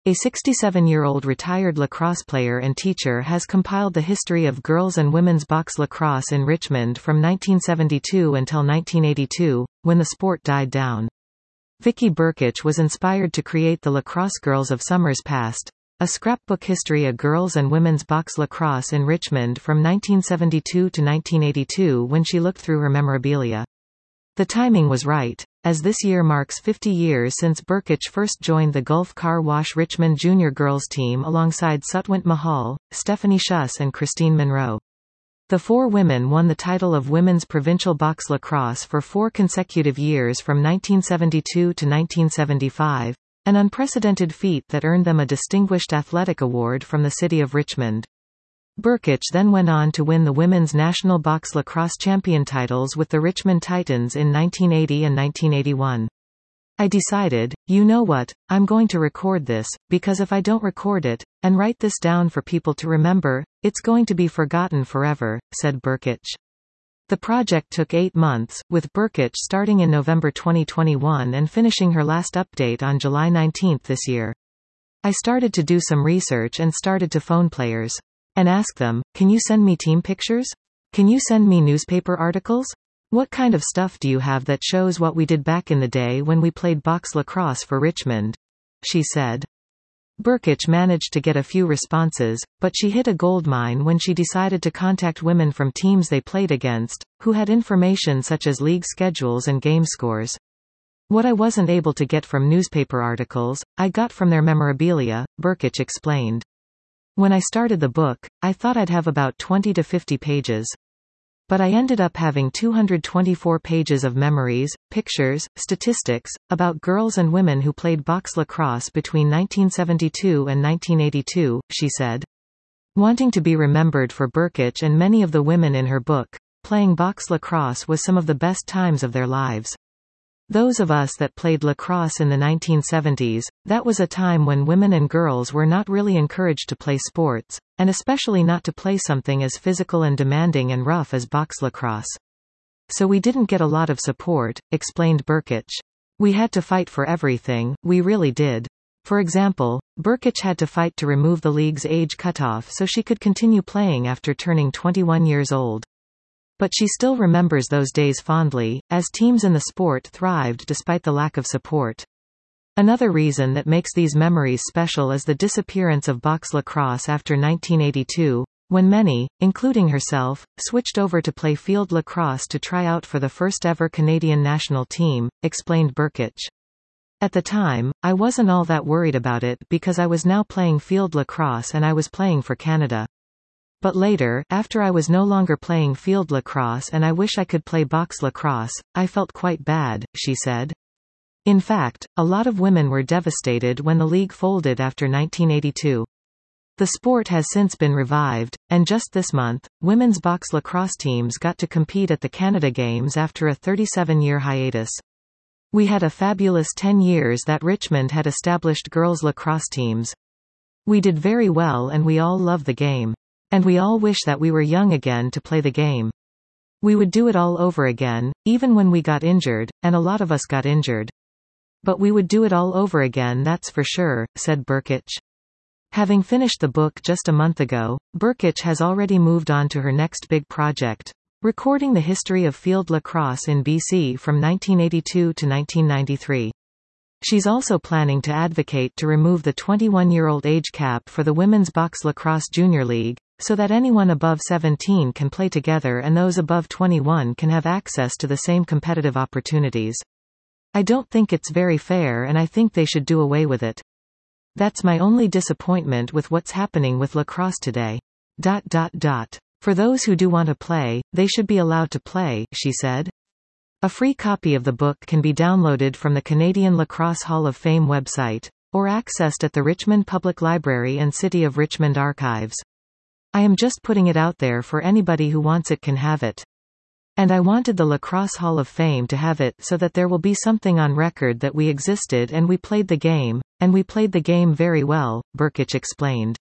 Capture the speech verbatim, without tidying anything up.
A sixty-seven-year-old retired lacrosse player and teacher has compiled the history of girls and women's box lacrosse in Richmond from nineteen seventy-two until nineteen eighty-two, when the sport died down. Vicky Burkich was inspired to create the Lacrosse Girls of Summers Past, a scrapbook history of girls and women's box lacrosse in Richmond from nineteen seventy-two to nineteen eighty-two when she looked through her memorabilia. The timing was right, as this year marks fifty years since Burkich first joined the Gulf Car Wash Richmond junior girls team alongside Sutwant Mahal, Stephanie Schuss and Christine Monroe. The four women won the title of Women's Provincial Box Lacrosse for four consecutive years from nineteen seventy-two to nineteen seventy-five, an unprecedented feat that earned them a Distinguished Athletic Award from the City of Richmond. Burkich then went on to win the Women's National Box Lacrosse Champion titles with the Richmond Titans in nineteen eighty and nineteen eighty-one. I decided, you know what, I'm going to record this, because if I don't record it, and write this down for people to remember, it's going to be forgotten forever, said Burkich. The project took eight months, with Burkich starting in November twenty twenty-one and finishing her last update on July nineteenth this year. I started to do some research and started to phone players. And ask them, can you send me team pictures? Can you send me newspaper articles? What kind of stuff do you have that shows what we did back in the day when we played box lacrosse for Richmond? She said. Burkich managed to get a few responses, but she hit a goldmine when she decided to contact women from teams they played against, who had information such as league schedules and game scores. What I wasn't able to get from newspaper articles, I got from their memorabilia, Burkich explained. When I started the book, I thought I'd have about twenty to fifty pages. But I ended up having two hundred twenty-four pages of memories, pictures, statistics, about girls and women who played box lacrosse between nineteen seventy-two and nineteen eighty-two, she said. Wanting to be remembered for Burkich and many of the women in her book, playing box lacrosse was some of the best times of their lives. Those of us that played lacrosse in the nineteen seventies, that was a time when women and girls were not really encouraged to play sports, and especially not to play something as physical and demanding and rough as box lacrosse. So we didn't get a lot of support, explained Burkich. We had to fight for everything, we really did. For example, Burkich had to fight to remove the league's age cutoff so she could continue playing after turning twenty-one years old. But she still remembers those days fondly, as teams in the sport thrived despite the lack of support. Another reason that makes these memories special is the disappearance of box lacrosse after nineteen eighty-two, when many, including herself, switched over to play field lacrosse to try out for the first ever Canadian national team, explained Burkich. At the time, I wasn't all that worried about it because I was now playing field lacrosse and I was playing for Canada. But later, after I was no longer playing field lacrosse and I wish I could play box lacrosse, I felt quite bad, she said. In fact, a lot of women were devastated when the league folded after nineteen eighty-two. The sport has since been revived, and just this month, women's box lacrosse teams got to compete at the Canada Games after a thirty-seven-year hiatus. We had a fabulous ten years that Richmond had established girls' lacrosse teams. We did very well and we all love the game. And we all wish that we were young again to play the game. We would do it all over again, even when we got injured, and a lot of us got injured. But we would do it all over again, that's for sure, said Burkich. Having finished the book just a month ago, Burkich has already moved on to her next big project, recording the history of field lacrosse in B C from nineteen eighty-two to nineteen ninety-three. She's also planning to advocate to remove the twenty-one-year-old age cap for the Women's Box Lacrosse Junior League, so that anyone above seventeen can play together and those above twenty-one can have access to the same competitive opportunities. I don't think it's very fair and I think they should do away with it. That's my only disappointment with what's happening with lacrosse today. Dot dot dot. For those who do want to play, they should be allowed to play, she said. A free copy of the book can be downloaded from the Canadian Lacrosse Hall of Fame website, or accessed at the Richmond Public Library and City of Richmond archives. I am just putting it out there for anybody who wants it can have it. And I wanted the Lacrosse Hall of Fame to have it so that there will be something on record that we existed and we played the game, and we played the game very well, Burkich explained.